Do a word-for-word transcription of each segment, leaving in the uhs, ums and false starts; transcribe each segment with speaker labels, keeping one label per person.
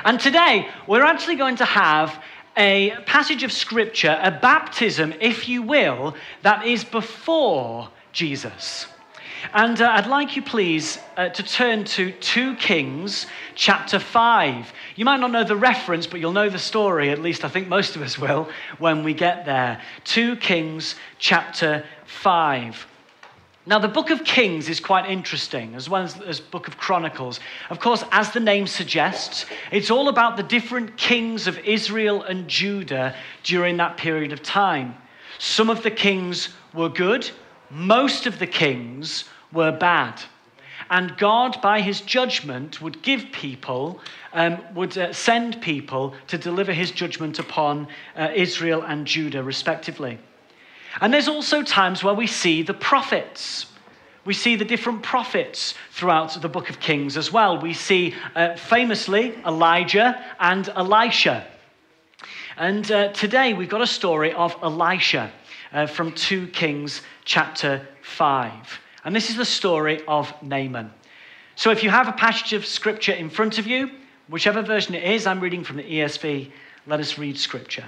Speaker 1: And today, we're actually going to have a passage of scripture, a baptism, if you will, that is before Jesus. And uh, I'd like you, please, uh, to turn to Second Kings chapter five. You might not know the reference, but you'll know the story, at least I think most of us will, when we get there. Second Kings chapter five. Now, the book of Kings is quite interesting, as well as, as book of Chronicles. Of course, as the name suggests, it's all about the different kings of Israel and Judah during that period of time. Some of the kings were good. Most of the kings were bad. And God, by his judgment, would give people, um, would uh, send people to deliver his judgment upon uh, Israel and Judah, respectively. And there's also times where we see the prophets. We see the different prophets throughout the book of Kings as well. We see uh, famously Elijah and Elisha. And uh, today we've got a story of Elisha uh, from Second Kings chapter five. And this is the story of Naaman. So if you have a passage of scripture in front of you, whichever version it is, I'm reading from the E S V, let us read scripture.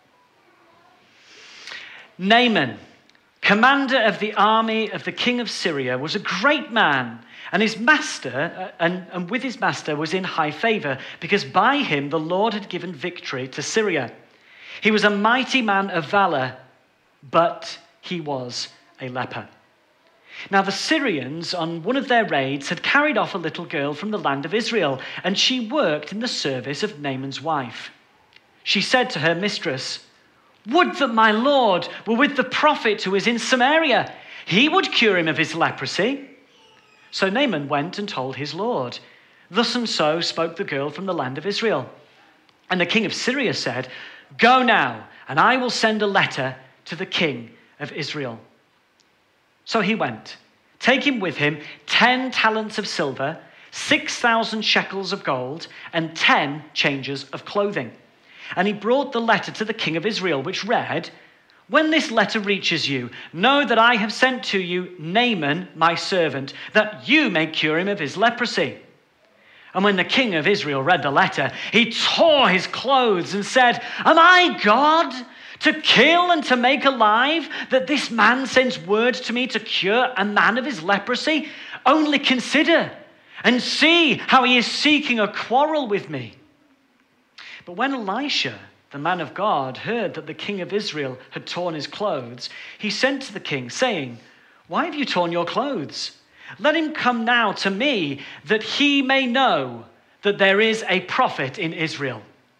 Speaker 1: Naaman, commander of the army of the king of Syria, was a great man, and his master, and, and with his master was in high favor, because by him the Lord had given victory to Syria. He was a mighty man of valor, but he was a leper. Now the Syrians, on one of their raids, had carried off a little girl from the land of Israel, and she worked in the service of Naaman's wife. She said to her mistress, "Would that my Lord were with the prophet who is in Samaria. He would cure him of his leprosy." So Naaman went and told his Lord. Thus and so spoke the girl from the land of Israel. And the king of Syria said, "Go now, and I will send a letter to the king of Israel." So he went, taking with him ten talents of silver, six thousand shekels of gold, and ten changes of clothing. And he brought the letter to the king of Israel, which read, "When this letter reaches you, know that I have sent to you Naaman, my servant, that you may cure him of his leprosy." And when the king of Israel read the letter, he tore his clothes and said, "Am I God, to kill and to make alive, that this man sends word to me to cure a man of his leprosy? Only consider and see how he is seeking a quarrel with me." But when Elisha, the man of God, heard that the king of Israel had torn his clothes, he sent to the king, saying, "Why have you torn your clothes? Let him come now to me, that he may know that there is a prophet in Israel."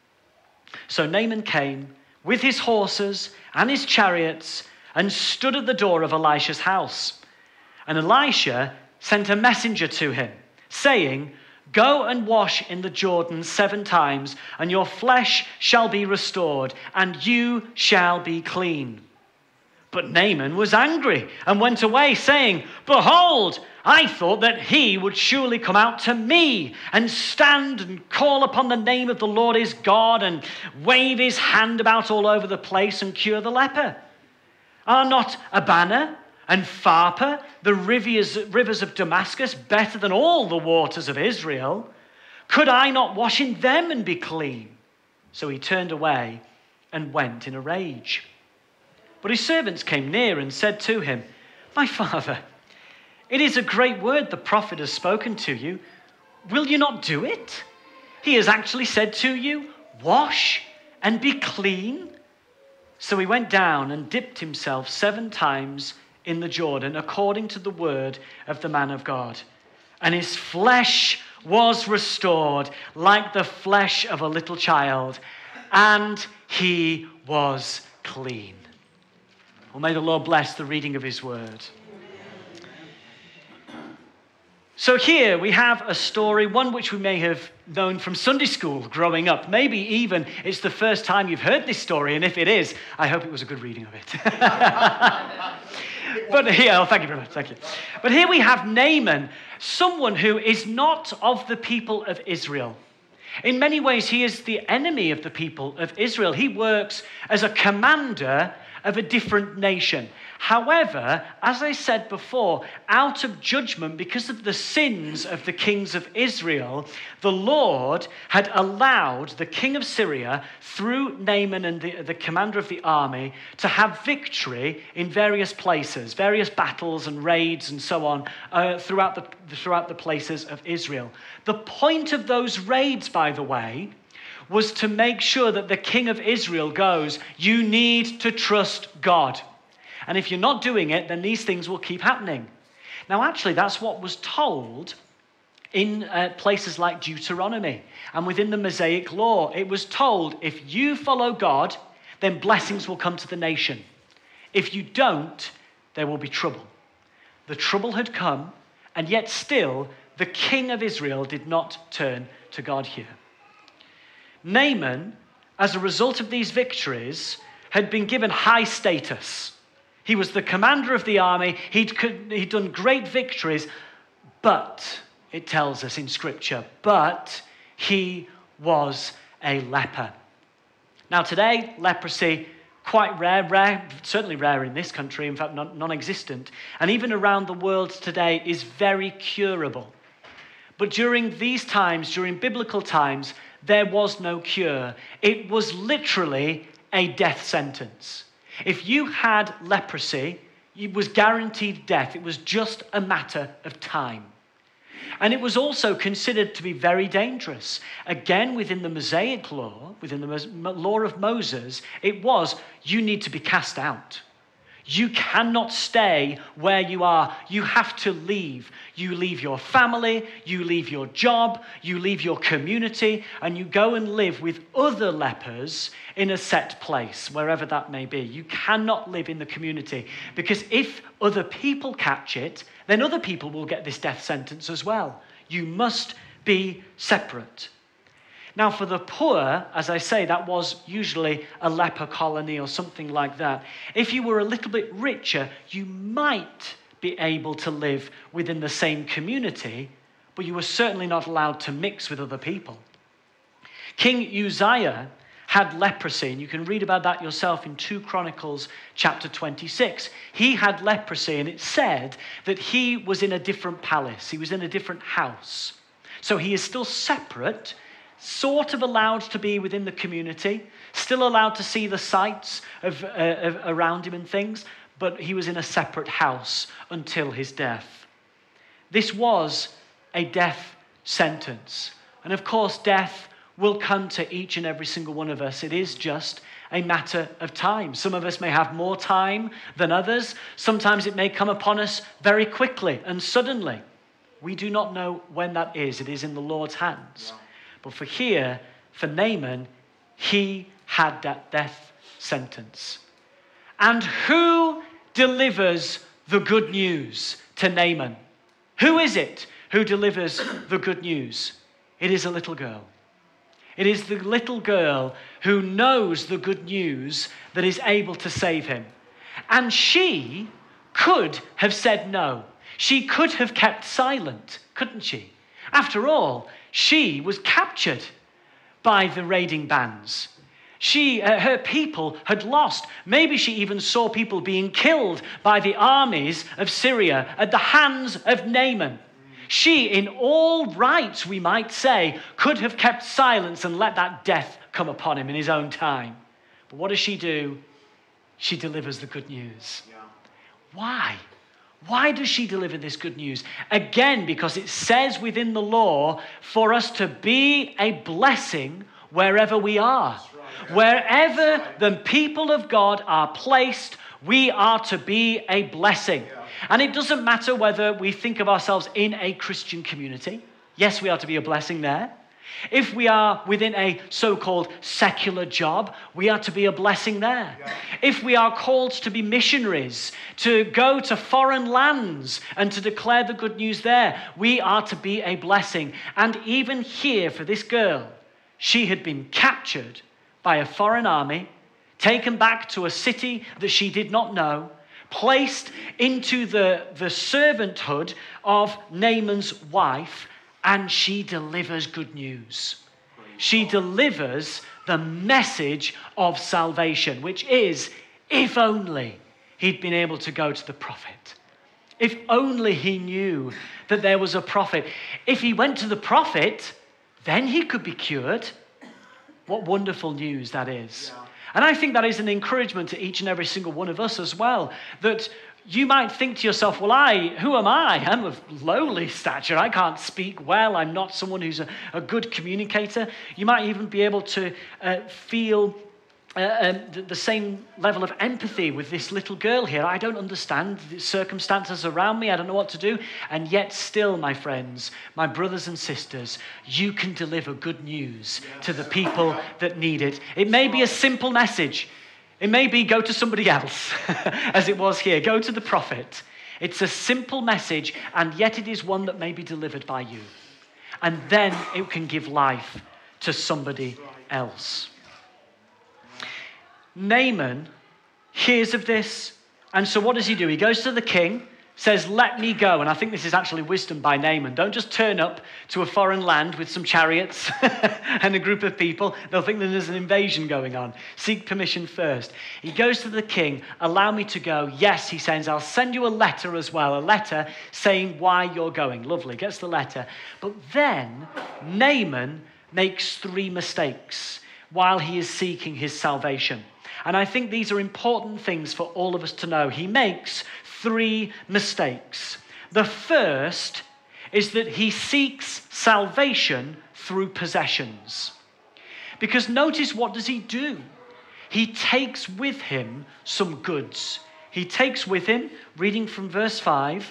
Speaker 1: So Naaman came with his horses and his chariots and stood at the door of Elisha's house. And Elisha sent a messenger to him, saying, "Go and wash in the Jordan seven times, and your flesh shall be restored, and you shall be clean." But Naaman was angry and went away, saying, "Behold, I thought that he would surely come out to me and stand and call upon the name of the Lord his God and wave his hand about all over the place and cure the leper. Are not Abana and Pharpar, the rivers, rivers of Damascus, better than all the waters of Israel? Could I not wash in them and be clean?" So he turned away and went in a rage. But his servants came near and said to him, "My father, it is a great word the prophet has spoken to you. Will you not do it? He has actually said to you, 'Wash and be clean.'" So he went down and dipped himself seven times in the Jordan, according to the word of the man of God. And his flesh was restored like the flesh of a little child, and he was clean. Well, may the Lord bless the reading of his word. So here we have a story, one which we may have known from Sunday school growing up. Maybe even it's the first time you've heard this story, and if it is, I hope it was a good reading of it. But here, oh, thank you very much, thank you. But here we have Naaman, someone who is not of the people of Israel. In many ways, he is the enemy of the people of Israel. He works as a commander of a different nation. However, as I said before, out of judgment, because of the sins of the kings of Israel, the Lord had allowed the king of Syria, through Naaman and the, the commander of the army, to have victory in various places, various battles and raids and so on, uh, throughout the, throughout the places of Israel. The point of those raids, by the way, was to make sure that the king of Israel goes, you need to trust God. And if you're not doing it, then these things will keep happening. Now, actually, that's what was told in uh, places like Deuteronomy and within the Mosaic law. It was told, if you follow God, then blessings will come to the nation. If you don't, there will be trouble. The trouble had come, and yet still, the king of Israel did not turn to God here. Naaman, as a result of these victories, had been given high status. He was the commander of the army. He'd, he'd done great victories, but, it tells us in Scripture, but he was a leper. Now today, leprosy, quite rare, rare, certainly rare in this country, in fact non- non-existent, and even around the world today is very curable. But during these times, during biblical times, there was no cure. It was literally a death sentence. If you had leprosy, it was guaranteed death. It was just a matter of time. And it was also considered to be very dangerous. Again, within the Mosaic law, within the law of Moses, it was, you need to be cast out. You cannot stay where you are. You have to leave. You leave your family, you leave your job, you leave your community, and you go and live with other lepers in a set place, wherever that may be. You cannot live in the community, because if other people catch it, then other people will get this death sentence as well. You must be separate. Now, for the poor, as I say, that was usually a leper colony or something like that. If you were a little bit richer, you might be able to live within the same community, but you were certainly not allowed to mix with other people. King Uzziah had leprosy, and you can read about that yourself in Second Chronicles chapter twenty-six. He had leprosy, and it said that he was in a different palace. He was in a different house. So he is still separate, sort of allowed to be within the community, still allowed to see the sights of, uh, of around him and things, but he was in a separate house until his death. This was a death sentence. And of course, death will come to each and every single one of us. It is just a matter of time. Some of us may have more time than others. Sometimes it may come upon us very quickly and suddenly. We do not know when that is. It is in the Lord's hands. Yeah. But for here, for Naaman, he had that death sentence. And who delivers the good news to Naaman? Who is it who delivers the good news? It is a little girl. It is the little girl who knows the good news that is able to save him. And she could have said no. She could have kept silent, couldn't she? After all, she was captured by the raiding bands. She, uh, her people had lost. Maybe she even saw people being killed by the armies of Syria at the hands of Naaman. She, in all rights, we might say, could have kept silence and let that death come upon him in his own time. But what does she do? She delivers the good news. Yeah. Why? Why does she deliver this good news? Again, because it says within the law for us to be a blessing wherever we are. Wherever the people of God are placed, we are to be a blessing. And it doesn't matter whether we think of ourselves in a Christian community. Yes, we are to be a blessing there. If we are within a so-called secular job, we are to be a blessing there. Yeah. If we are called to be missionaries, to go to foreign lands and to declare the good news there, we are to be a blessing. And even here for this girl, she had been captured by a foreign army, taken back to a city that she did not know, placed into the, the servanthood of Naaman's wife, and she delivers good news. She delivers the message of salvation, which is, if only he'd been able to go to the prophet. If only he knew that there was a prophet. If he went to the prophet, then he could be cured. What wonderful news that is. Yeah. And I think that is an encouragement to each and every single one of us as well, that you might think to yourself, well, I, who am I? I'm of lowly stature. I can't speak well. I'm not someone who's a, a good communicator. You might even be able to uh, feel Uh, um, the, the same level of empathy with this little girl here. I don't understand the circumstances around me. I don't know what to do. And yet still, my friends, my brothers and sisters, you can deliver good news to the people that need it. It may be a simple message. It may be go to somebody else, as it was here. Go to the prophet. It's a simple message, and yet it is one that may be delivered by you. And then it can give life to somebody else. Naaman hears of this, and so what does he do? He goes to the king, says, let me go. And I think this is actually wisdom by Naaman. Don't just turn up to a foreign land with some chariots and a group of people. They'll think that there's an invasion going on. Seek permission first. He goes to the king, allow me to go. Yes, he sends, I'll send you a letter as well, a letter saying why you're going. Lovely, gets the letter. But then Naaman makes three mistakes while he is seeking his salvation. And I think these are important things for all of us to know. He makes three mistakes. The first is that he seeks salvation through possessions. Because notice, what does he do? He takes with him some goods. He takes with him, reading from verse five,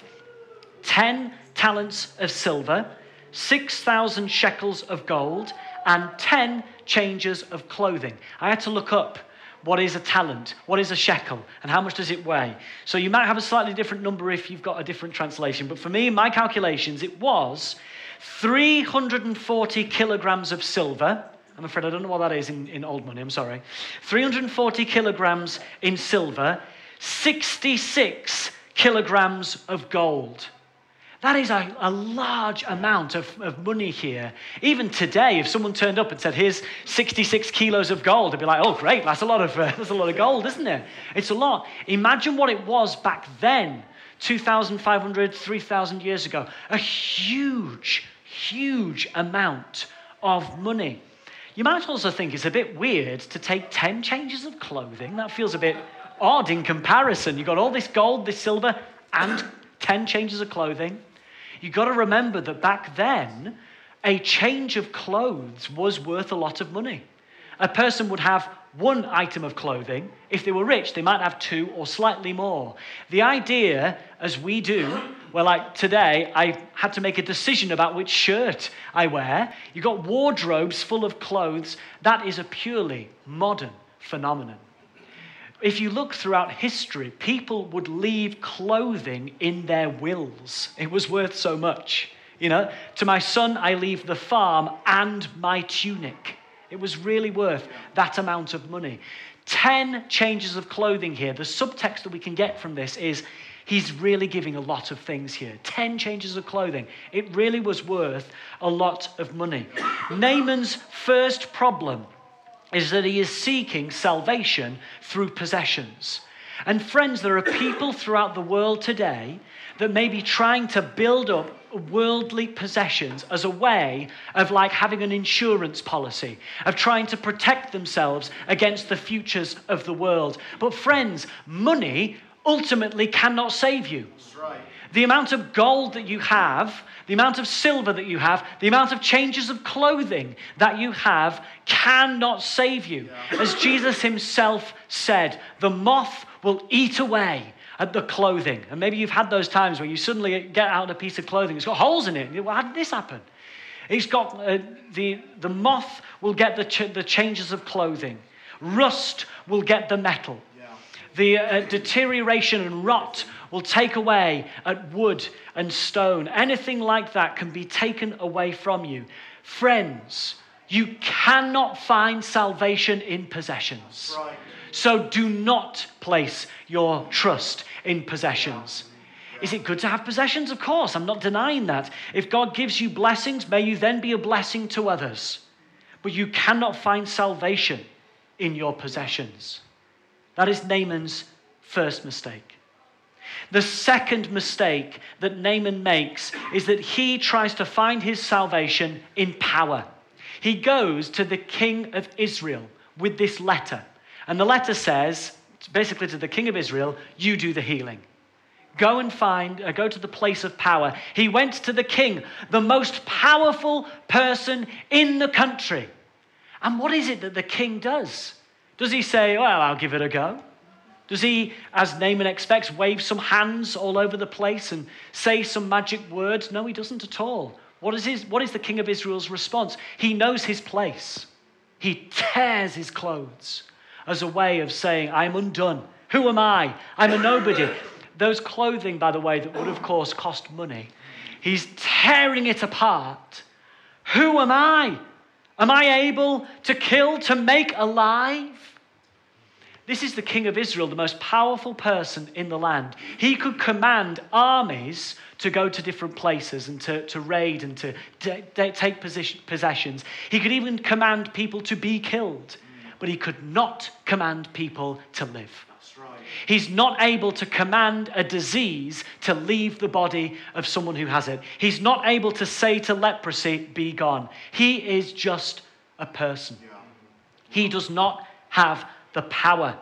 Speaker 1: ten talents of silver, six thousand shekels of gold, and ten changes of clothing. I had to look up what is a talent, what is a shekel, and how much does it weigh. So you might have a slightly different number if you've got a different translation. But for me, in my calculations, it was three hundred forty kilograms of silver. I'm afraid I don't know what that is in, in old money, I'm sorry. three hundred forty kilograms in silver, sixty-six kilograms of gold. That is a, a large amount of, of money here. Even today, if someone turned up and said, here's sixty-six kilos of gold, they'd be like, oh, great, that's a lot of, uh, that's a lot of gold, isn't it? It's a lot. Imagine what it was back then, two thousand five hundred, three thousand years ago. A huge, huge amount of money. You might also think it's a bit weird to take ten changes of clothing. That feels a bit odd in comparison. You've got all this gold, this silver, and ten changes of clothing. You've got to remember that back then, a change of clothes was worth a lot of money. A person would have one item of clothing. If they were rich, they might have two or slightly more. The idea, as we do, well, like today, I had to make a decision about which shirt I wear. You've got wardrobes full of clothes. That is a purely modern phenomenon. If you look throughout history, people would leave clothing in their wills. It was worth so much. You know, to my son, I leave the farm and my tunic. It was really worth that amount of money. Ten changes of clothing here. The subtext that we can get from this is he's really giving a lot of things here. Ten changes of clothing. It really was worth a lot of money. Naaman's first problem is that he is seeking salvation through possessions. And friends, there are people throughout the world today that may be trying to build up worldly possessions as a way of like having an insurance policy, of trying to protect themselves against the futures of the world. But friends, money ultimately cannot save you. That's right. The amount of gold that you have, the amount of silver that you have, the amount of changes of clothing that you have cannot save you. Yeah. As Jesus himself said, the moth will eat away at the clothing. And maybe you've had those times where you suddenly get out a piece of clothing, it's got holes in it. Well, how did this happen? It's got, uh, the, the moth will get the, ch- the changes of clothing. Rust will get the metal. Yeah. The uh, deterioration and rot will take away at wood and stone. Anything like that can be taken away from you. Friends, you cannot find salvation in possessions. Right. So do not place your trust in possessions. Is it good to have possessions? Of course, I'm not denying that. If God gives you blessings, may you then be a blessing to others. But you cannot find salvation in your possessions. That is Naaman's First mistake. The second mistake that Naaman makes is that he tries to find his salvation in power. He goes to the king of Israel with this letter. And the letter says, basically to the king of Israel, you do the healing. Go and find, uh, go to the place of power. He went to the king, the most powerful person in the country. And what is it that the king does? Does he say, well, I'll give it a go? Does he, as Naaman expects, wave some hands all over the place and say some magic words? No, he doesn't at all. What is his, what is the king of Israel's response? He knows his place. He tears his clothes as a way of saying, I'm undone. Who am I? I'm a nobody. Those clothing, by the way, that would, of course, cost money. He's tearing it apart. Who am I? Am I able to kill, to make alive? This is the king of Israel, the most powerful person in the land. He could command armies to go to different places and to, to raid and to d- d- take position, possessions. He could even command people to be killed, but he could not command people to live. That's right. He's not able to command a disease to leave the body of someone who has it. He's not able to say to leprosy, be gone. He is just a person. Yeah. He does not have the power.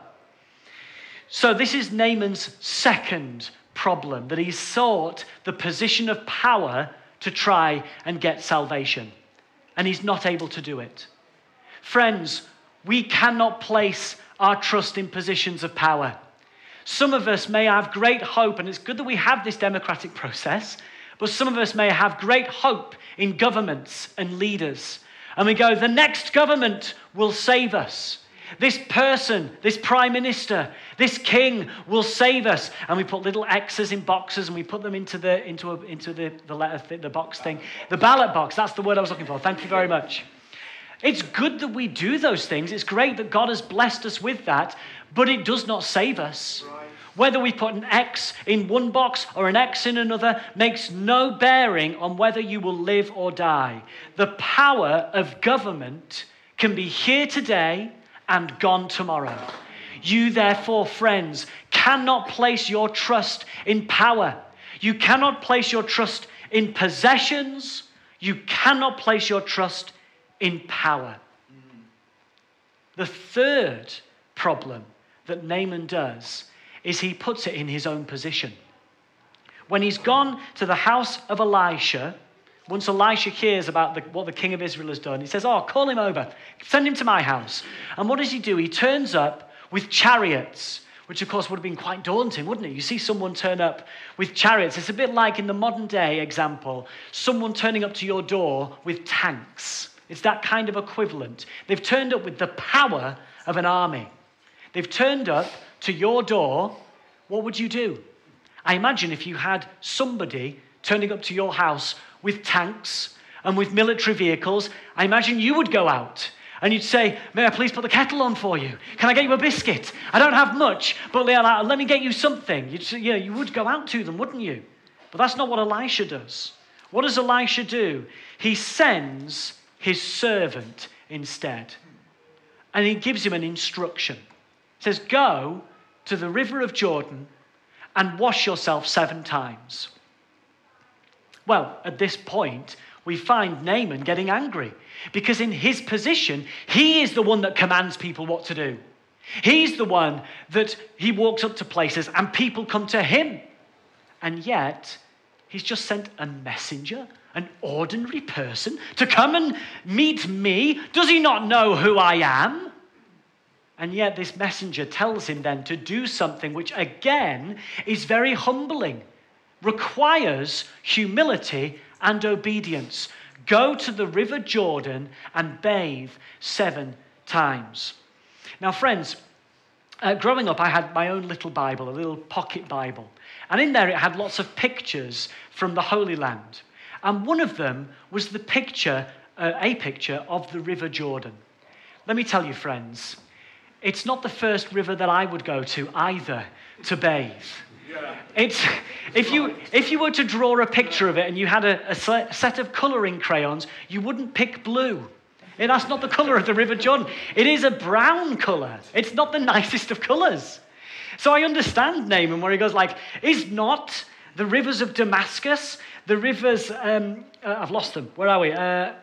Speaker 1: So this is Naaman's second problem, that he sought the position of power to try and get salvation. And he's not able to do it. Friends, we cannot place our trust in positions of power. Some of us may have great hope, and it's good that we have this democratic process, but some of us may have great hope in governments and leaders. And we go, the next government will save us. This person, this prime minister, this king will save us. And we put little X's in boxes and we put them into the into a, into the the letter th- the box thing, the ballot box. That's the word I was looking for. Thank you very much. It's good that we do those things. It's great that God has blessed us with that, but it does not save us. Right. Whether we put an X in one box or an X in another makes no bearing on whether you will live or die. The power of government can be here today and gone tomorrow. You, therefore, friends, cannot place your trust in power. You cannot place your trust in possessions. You cannot place your trust in power. The third problem that Naaman does is he puts it in his own position. When he's gone to the house of Elisha, once Elisha hears about the, what the king of Israel has done, he says, oh, call him over. Send him to my house. And what does he do? He turns up with chariots, which of course would have been quite daunting, wouldn't it? You see someone turn up with chariots. It's a bit like in the modern day example, someone turning up to your door with tanks. It's that kind of equivalent. They've turned up with the power of an army. They've turned up to your door. What would you do? I imagine if you had somebody turning up to your house with tanks and with military vehicles, I imagine you would go out and you'd say, may I please put the kettle on for you? Can I get you a biscuit? I don't have much, but let me get you something. You'd say, yeah, you would go out to them, wouldn't you? But that's not what Elisha does. What does Elisha do? He sends his servant instead. And he gives him an instruction. He says, go to the river of Jordan and wash yourself seven times. Well, at this point, we find Naaman getting angry because in his position, he is the one that commands people what to do. He's the one that he walks up to places and people come to him. And yet, he's just sent a messenger, an ordinary person, to come and meet me. Does he not know who I am? And yet this messenger tells him then to do something which again is very humbling, requires humility and obedience. Go to the river Jordan and bathe seven times. Now, friends, uh, growing up, I had my own little Bible, a little pocket Bible. And in there, it had lots of pictures from the Holy Land. And one of them was the picture, uh, a picture of the river Jordan. Let me tell you, friends, it's not the first river that I would go to either to bathe. Yeah. It's, if you if you were to draw a picture of it and you had a, a set of colouring crayons, you wouldn't pick blue. And that's not the colour of the River Jordan. It is a brown colour. It's not the nicest of colours. So I understand Naaman where he goes like, is not the rivers of Damascus, the rivers, um, uh, I've lost them. Where are we? Uh,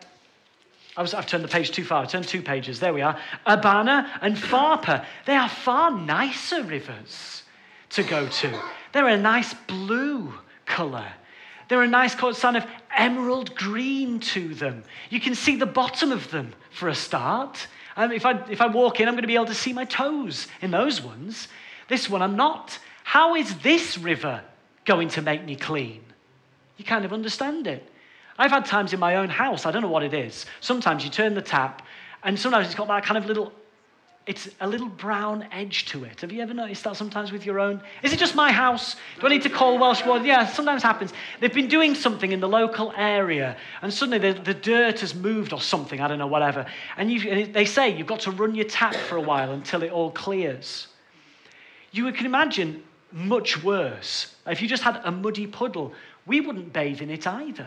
Speaker 1: I was, I've turned the page too far. I turned two pages. There we are. Abana and Pharpar. They are far nicer rivers to go to. They're a nice blue colour. They're a nice kind of emerald green to them. You can see the bottom of them for a start. Um, if, I, if I walk in, I'm going to be able to see my toes in those ones. This one I'm not. How is this river going to make me clean? You kind of understand it. I've had times in my own house, I don't know what it is. Sometimes you turn the tap, and sometimes it's got that kind of little, it's a little brown edge to it. Have you ever noticed that sometimes with your own? Is it just my house? Do I need to call Welsh Water? Yeah, sometimes happens. They've been doing something in the local area, and suddenly the, the dirt has moved or something, I don't know, whatever. And, you, and they say you've got to run your tap for a while until it all clears. You can imagine much worse. If you just had a muddy puddle, we wouldn't bathe in it either.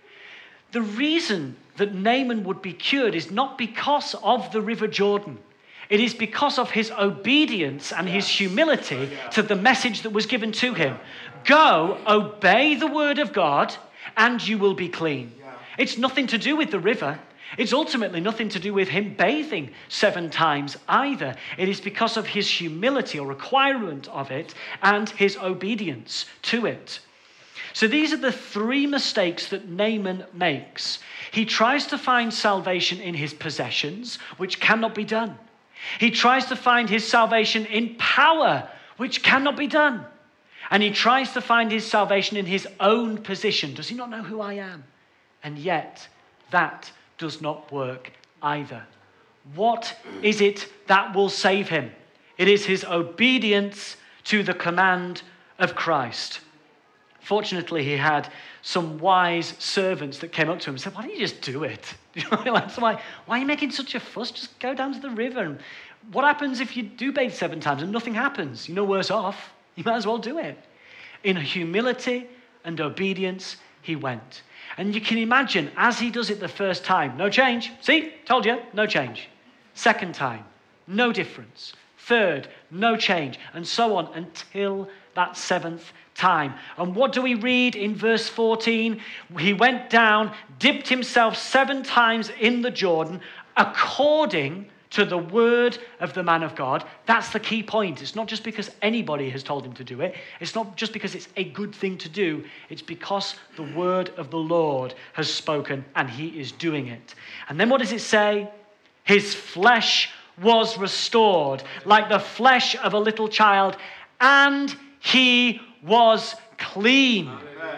Speaker 1: The reason that Naaman would be cured is not because of the River Jordan. It is because of his obedience and his humility to the message that was given to him. Go, obey the word of God, and you will be clean. It's nothing to do with the river. It's ultimately nothing to do with him bathing seven times either. It is because of his humility or requirement of it and his obedience to it. So these are the three mistakes that Naaman makes. He tries to find salvation in his possessions, which cannot be done. He tries to find his salvation in power, which cannot be done. And he tries to find his salvation in his own position. Does he not know who I am? And yet, that does not work either. What is it that will save him? It is his obedience to the command of Christ. Fortunately, he had some wise servants that came up to him and said, why don't you just do it? You know, like, so why, why are you making such a fuss? Just go down to the river. And what happens if you do bathe seven times and nothing happens? You're no worse off. You might as well do it. In humility and obedience, he went. And you can imagine, as he does it the first time, no change. See, told you, no change. Second time, no difference. Third, no change. And so on until that seventh time. And what do we read in verse fourteen? He went down, dipped himself seven times in the Jordan, according to the word of the man of God. That's the key point. It's not just because anybody has told him to do it. It's not just because it's a good thing to do. It's because the word of the Lord has spoken and he is doing it. And then what does it say? His flesh was restored like the flesh of a little child, and he was clean.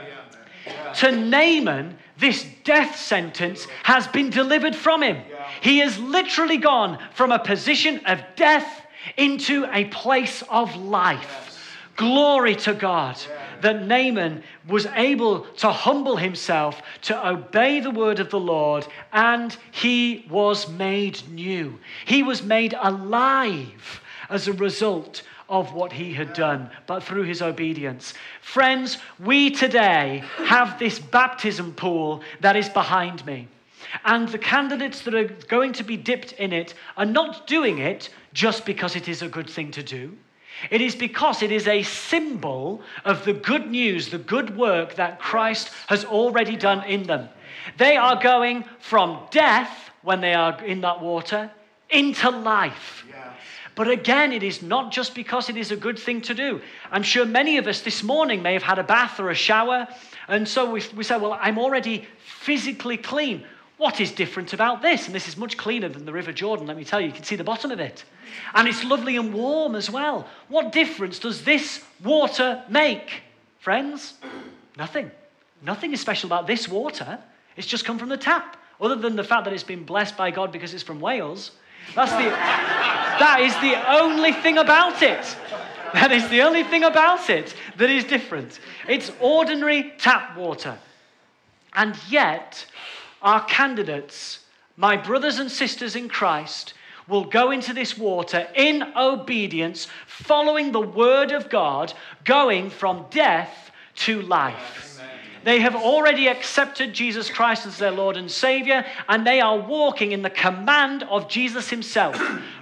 Speaker 1: To Naaman, this death sentence has been delivered from him. He has literally gone from a position of death into a place of life. Glory to God that Naaman was able to humble himself, to obey the word of the Lord, and he was made new. He was made alive as a result of what he had done, but through his obedience. Friends, we today have this baptism pool that is behind me. And the candidates that are going to be dipped in it are not doing it just because it is a good thing to do. It is because it is a symbol of the good news, the good work that Christ has already done in them. They are going from death, when they are in that water, into life. But again, it is not just because it is a good thing to do. I'm sure many of us this morning may have had a bath or a shower, and so we, we say, well, I'm already physically clean. What is different about this? And this is much cleaner than the River Jordan, let me tell you. You can see the bottom of it. And it's lovely and warm as well. What difference does this water make, friends? Nothing. Nothing is special about this water. It's just come from the tap, other than the fact that it's been blessed by God because it's from Wales. That's the, that is the only thing about it. That is the only thing about it that is different. It's ordinary tap water. And yet, our candidates, my brothers and sisters in Christ, will go into this water in obedience, following the word of God, going from death to life. They have already accepted Jesus Christ as their Lord and Savior, and they are walking in the command of Jesus himself.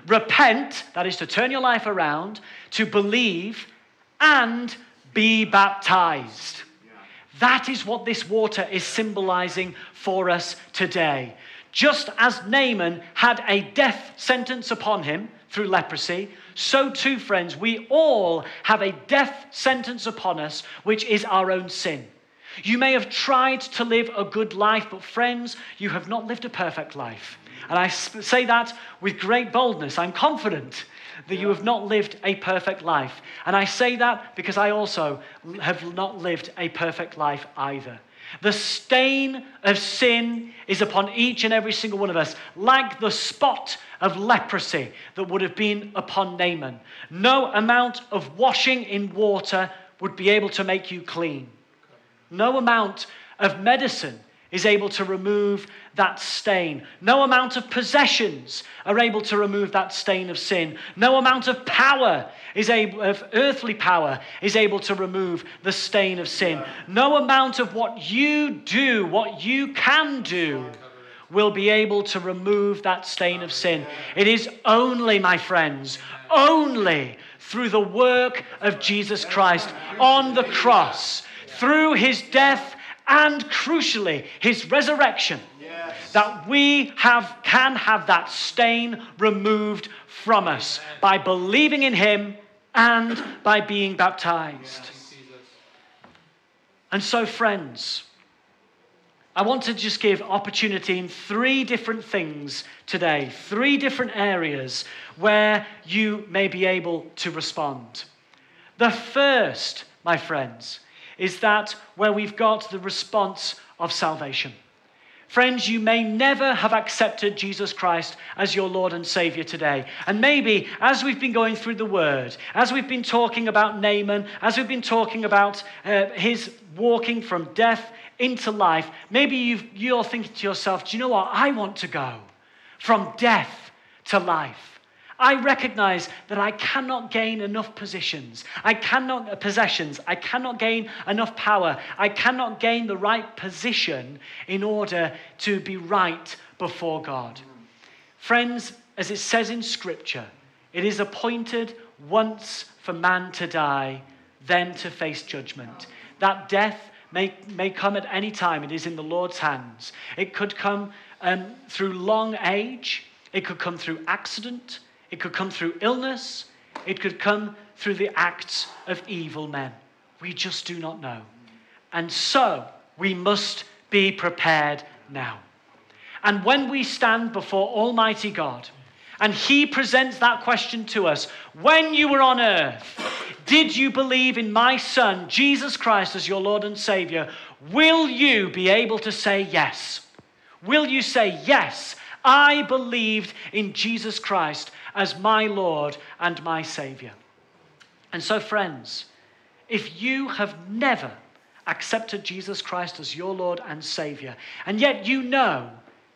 Speaker 1: repent, that is to turn your life around, to believe, and be baptized. That is what this water is symbolizing for us today. Just as Naaman had a death sentence upon him through leprosy, so too, friends, we all have a death sentence upon us, which is our own sin. You may have tried to live a good life, but friends, you have not lived a perfect life. And I say that with great boldness. I'm confident that you have not lived a perfect life. And I say that because I also have not lived a perfect life either. The stain of sin is upon each and every single one of us, like the spot of leprosy that would have been upon Naaman. No amount of washing in water would be able to make you clean. No amount of medicine is able to remove that stain. No amount of possessions are able to remove that stain of sin. No amount of power is able, of earthly power is able to remove the stain of sin. No amount of what you do, what you can do, will be able to remove that stain of sin. It is only, my friends, only through the work of Jesus Christ on the cross, through his death and crucially his resurrection, yes, that we have can have that stain removed from us by believing in him and by being baptized. Yes. And so, friends, I want to just give opportunity in three different things today, three different areas where you may be able to respond. The first, my friends, is that where we've got the response of salvation. Friends, you may never have accepted Jesus Christ as your Lord and Savior today. And maybe as we've been going through the Word, as we've been talking about Naaman, as we've been talking about uh, his walking from death into life, maybe you've, you're thinking to yourself, do you know what? I want to go from death to life. I recognize that I cannot gain enough positions. I cannot possessions. I cannot gain enough power. I cannot gain the right position in order to be right before God. Friends, as it says in Scripture, it is appointed once for man to die, then to face judgment. That death may, may come at any time. It is in the Lord's hands. It could come um, through long age. It could come through accident. It could come through illness. It could come through the acts of evil men. We just do not know. And so we must be prepared now. And when we stand before Almighty God, and he presents that question to us, when you were on earth, did you believe in my Son, Jesus Christ, as your Lord and Savior? Will you be able to say yes? Will you say, yes, I believed in Jesus Christ as my Lord and my Savior? And so, friends, if you have never accepted Jesus Christ as your Lord and Savior, and yet you know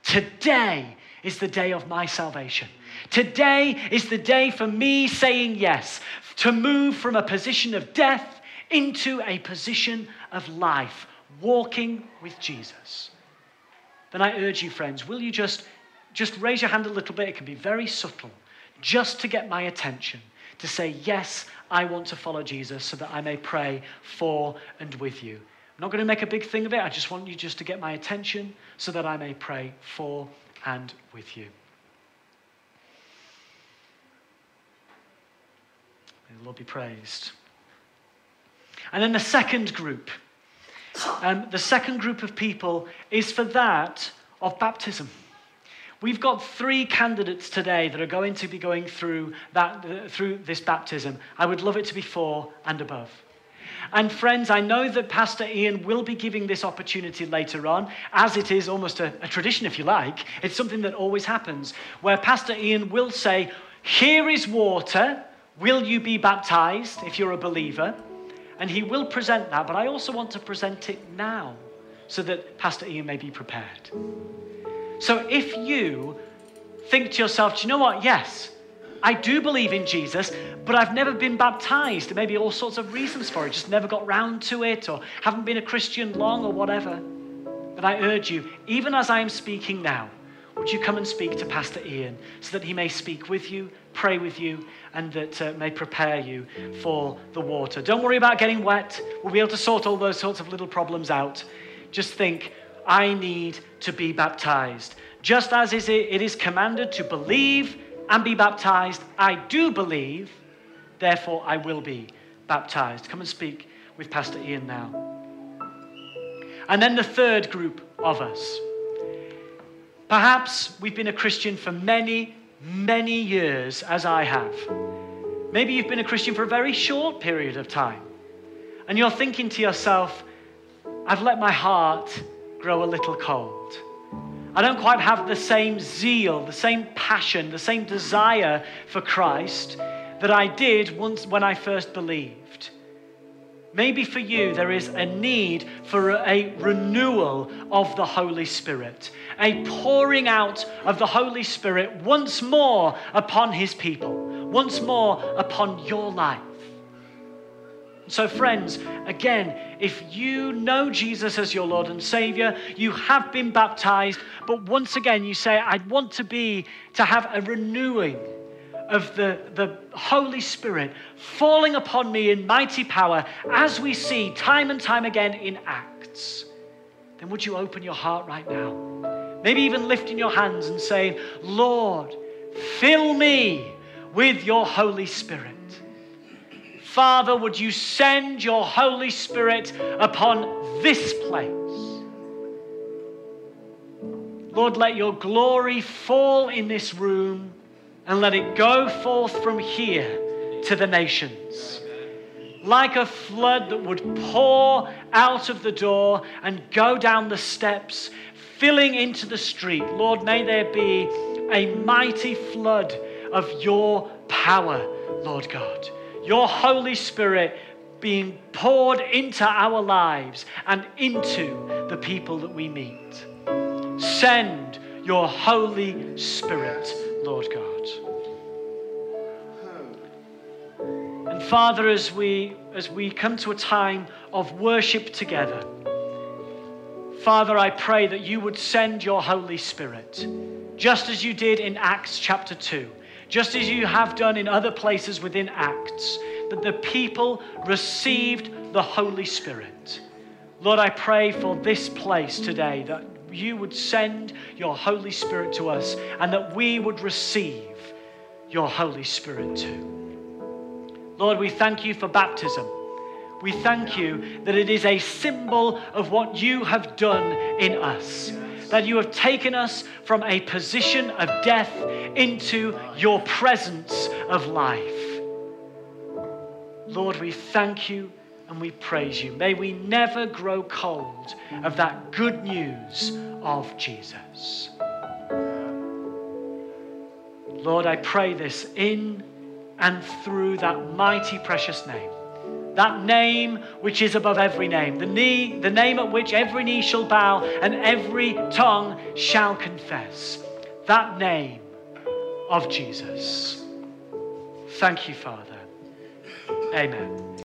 Speaker 1: today is the day of my salvation. Today is the day for me saying yes, to move from a position of death into a position of life, walking with Jesus. Then I urge you, friends, will you just, just raise your hand a little bit? It can be very subtle, just to get my attention, to say, yes, I want to follow Jesus so that I may pray for and with you. I'm not going to make a big thing of it. I just want you just to get my attention so that I may pray for and with you. May the Lord be praised. And then the second group, um, the second group of people is for that of baptism. We've got three candidates today that are going to be going through that uh, through this baptism. I would love it to be four and above. And friends, I know that Pastor Ian will be giving this opportunity later on, as it is almost a, a tradition, if you like. It's something that always happens, where Pastor Ian will say, here is water, will you be baptized if you're a believer? And he will present that, but I also want to present it now, so that Pastor Ian may be prepared. So if you think to yourself, do you know what? Yes, I do believe in Jesus, but I've never been baptized. There may be all sorts of reasons for it. Just never got round to it, or haven't been a Christian long, or whatever. But I urge you, even as I am speaking now, would you come and speak to Pastor Ian so that he may speak with you, pray with you, and that uh, may prepare you for the water. Don't worry about getting wet. We'll be able to sort all those sorts of little problems out. Just think, I need to be baptized. Just as it is commanded to believe and be baptized, I do believe, therefore I will be baptized. Come and speak with Pastor Ian now. And then the third group of us. Perhaps we've been a Christian for many, many years, as I have. Maybe you've been a Christian for a very short period of time. And you're thinking to yourself, I've let my heart grow a little cold. I don't quite have the same zeal, the same passion, the same desire for Christ that I did once when I first believed. Maybe for you there is a need for a renewal of the Holy Spirit, a pouring out of the Holy Spirit once more upon his people, once more upon your life. So friends, again, if you know Jesus as your Lord and Savior, you have been baptized, but once again you say, I want to be, to have a renewing of the, the Holy Spirit falling upon me in mighty power, as we see time and time again in Acts, then would you open your heart right now? Maybe even lifting your hands and saying, Lord, fill me with your Holy Spirit. Father, would you send your Holy Spirit upon this place? Lord, let your glory fall in this room and let it go forth from here to the nations. Like a flood that would pour out of the door and go down the steps, filling into the street. Lord, may there be a mighty flood of your power, Lord God. Your Holy Spirit being poured into our lives and into the people that we meet. Send your Holy Spirit, Lord God. And Father, as we, as we come to a time of worship together, Father, I pray that you would send your Holy Spirit, just as you did in Acts chapter two. Just as you have done in other places within Acts, that the people received the Holy Spirit. Lord, I pray for this place today, that you would send your Holy Spirit to us and that we would receive your Holy Spirit too. Lord, we thank you for baptism. We thank you that it is a symbol of what you have done in us. That you have taken us from a position of death into your presence of life. Lord, we thank you and we praise you. May we never grow cold of that good news of Jesus. Lord, I pray this in and through that mighty precious name. That name which is above every name. The, knee, the name at which every knee shall bow and every tongue shall confess. That name of Jesus. Thank you, Father. Amen.